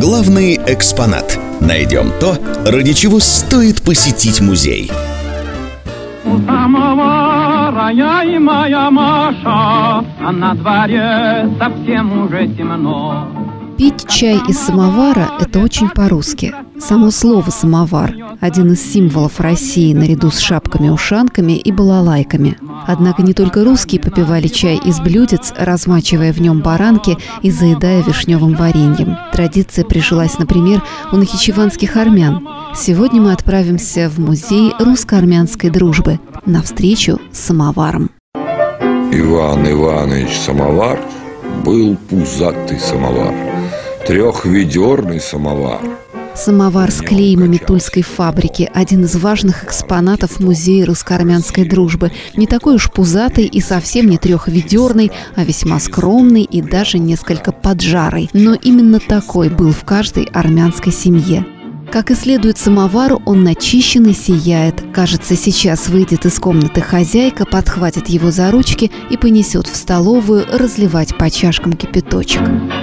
Главный экспонат. Найдем то, ради чего стоит посетить музей. У самовара я и моя Маша, а на дворе совсем уже темно. Пить чай из самовара – это очень по-русски. Само слово «самовар» – один из символов России наряду с шапками-ушанками и балалайками. Однако не только русские попивали чай из блюдец, размачивая в нем баранки и заедая вишневым вареньем. Традиция прижилась, например, у нахичеванских армян. Сегодня мы отправимся в музей русско-армянской дружбы на встречу с самоваром. Иван Иванович Самовар был пузатый самовар, трехведерный самовар. Самовар с клеймами Тульской фабрики – один из важных экспонатов музея русско-армянской дружбы. Не такой уж пузатый и совсем не трехведерный, а весьма скромный и даже несколько поджарый. Но именно такой был в каждой армянской семье. Как и следует самовару, он начищен и сияет. Кажется, сейчас выйдет из комнаты хозяйка, подхватит его за ручки и понесет в столовую разливать по чашкам кипяточек.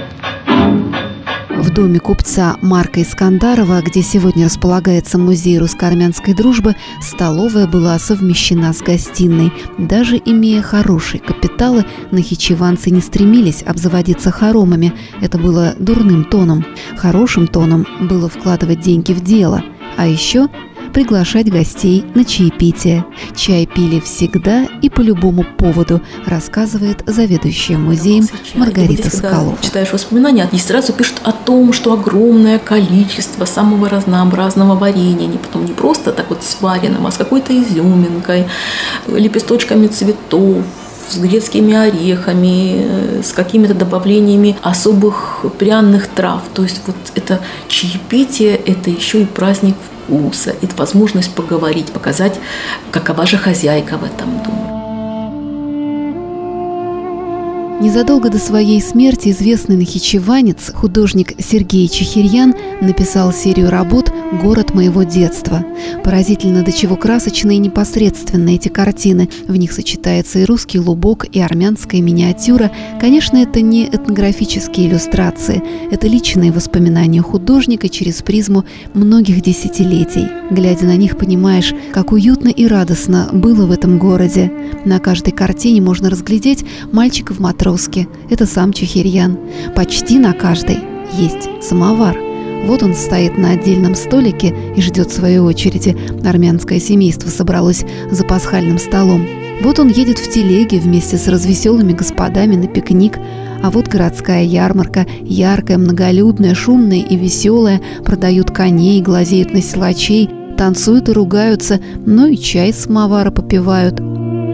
В доме купца Марка Искандарова, где сегодня располагается музей русско-армянской дружбы, столовая была совмещена с гостиной. Даже имея хорошие капиталы, нахичеванцы не стремились обзаводиться хоромами. Это было дурным тоном. Хорошим тоном было вкладывать деньги в дело. А еще приглашать гостей на чаепитие. Чай пили всегда и по любому поводу, рассказывает заведующая музеем Маргарита Соколова. Когда читаешь воспоминания, они сразу пишут о том, что огромное количество самого разнообразного варенья, потом не просто так вот сваренным, а с какой-то изюминкой, лепесточками цветов, с грецкими орехами, с какими-то добавлениями особых пряных трав. То есть вот это чаепитие, это еще и праздник вкуса, это возможность поговорить, показать, какова же хозяйка в этом доме. Незадолго до своей смерти известный нахичеванец, художник Сергей Чехирьян, написал серию работ «Город моего детства». Поразительно, до чего красочны и непосредственны эти картины. В них сочетается и русский лубок, и армянская миниатюра. Конечно, это не этнографические иллюстрации. Это личные воспоминания художника через призму многих десятилетий. Глядя на них, понимаешь, как уютно и радостно было в этом городе. На каждой картине можно разглядеть мальчика в матроске. Это сам Чехирьян. Почти на каждой есть самовар. Вот он стоит на отдельном столике и ждет своей очереди. Армянское семейство собралось за пасхальным столом. Вот он едет в телеге вместе с развеселыми господами на пикник. А вот городская ярмарка, яркая, многолюдная, шумная и веселая. Продают коней, глазеют на силачей, танцуют и ругаются, но и чай с самовара попивают.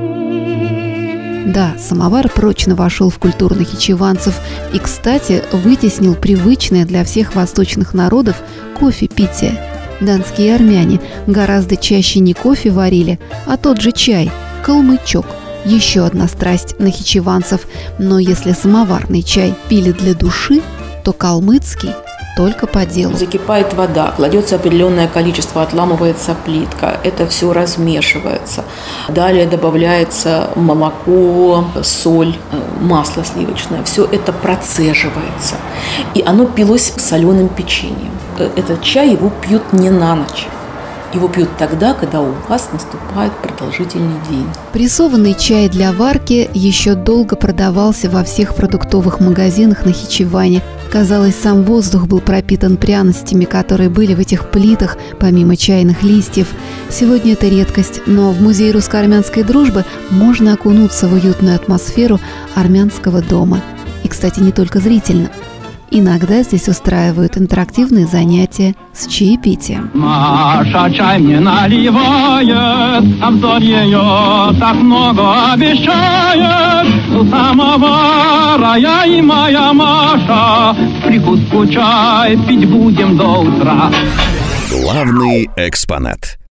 Да, самовар прочно вошел в культуру нахичеванцев и, кстати, вытеснил привычное для всех восточных народов кофе-питие. Донские армяне гораздо чаще не кофе варили, а тот же чай – калмычок. Еще одна страсть нахичеванцев. Но если самоварный чай пили для души, то калмыцкий – только по делу. Закипает вода, кладется определенное количество, отламывается плитка, это все размешивается. Далее добавляется молоко, соль, масло сливочное. Все это процеживается. И оно пилось соленым печеньем. Этот чай его пьют не на ночь. Его пьют тогда, когда у вас наступает продолжительный день. Прессованный чай для варки еще долго продавался во всех продуктовых магазинах Нахичевани. Казалось, сам воздух был пропитан пряностями, которые были в этих плитах, помимо чайных листьев. Сегодня это редкость, но в музее русско-армянской дружбы можно окунуться в уютную атмосферу армянского дома. И, кстати, не только зрительно. Иногда здесь устраивают интерактивные занятия с чаепитием. Маша чай мне наливает, обзор ее так много обещает. У самовара я и моя Маша, прикуску чай пить будем до утра. Главный экспонат.